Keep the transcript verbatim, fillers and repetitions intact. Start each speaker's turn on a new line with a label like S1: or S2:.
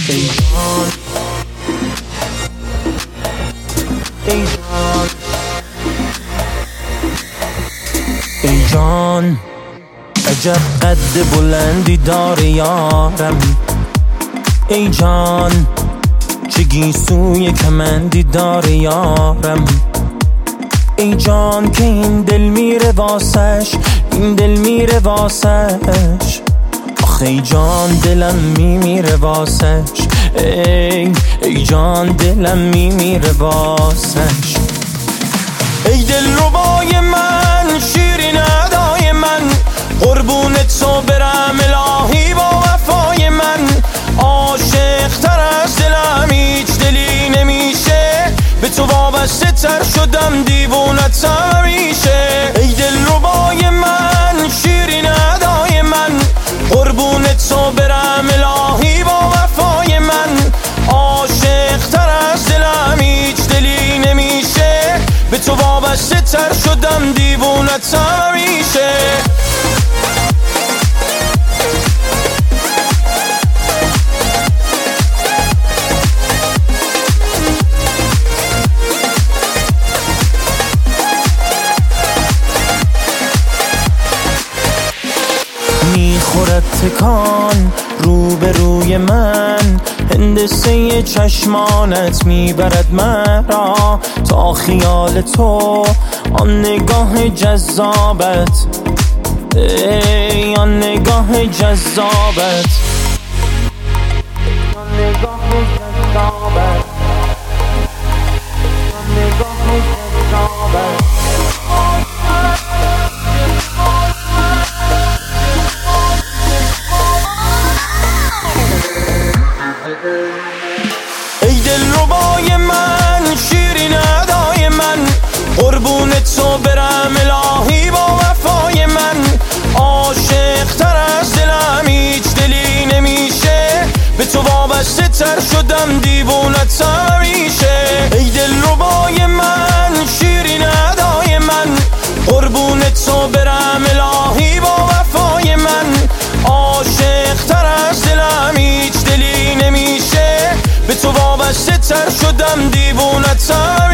S1: ای جان ای جان ای جان عجب قد بلندی داره یارم. ای جان چه گیسوی کمندی داره یارم. ای جان که این دل میره واسش، این دل میره واسش. آخه ای جان دلم میمیره واسش. ای ای جان دلم میمیره واسش. ای دل ربای من، شیرین ادای من، قربونت تو برم الهی با وفای من. عاشق تر از دلم هیچ دلی نمیشه، به تو وابسته تر شدم دیوونت همیشه. ای دل ربای من، شیرین ادای من، قربونت تو برم الهی با وفای من. عاشق تر از دلم هیچ دلی نمیشه، به تو وابسته تر شدم دیوونت همیشه. میخورد تکان رو به روی من، هندسه چشمانت میبرد مرا تا خیال تو، آن نگاه جذابت. ای آن نگاه جذابت، آن نگاه جذابت، آن نگاه جذابت. ای دل ربای من، شیرین ادای من، قربونت تو برم الهی با وفای من. عاشق تر از دلم هیچ دلی نمیشه، به تو وابسته تر شدم دیوونت همیشه. ای دل ربای من، شیرین ادای من، قربونت تو برم الهی با وفای من. عاشق تر از دلم هیچ دلی نمیشه، به تو وابسته تر شدم دیوونت همیشه.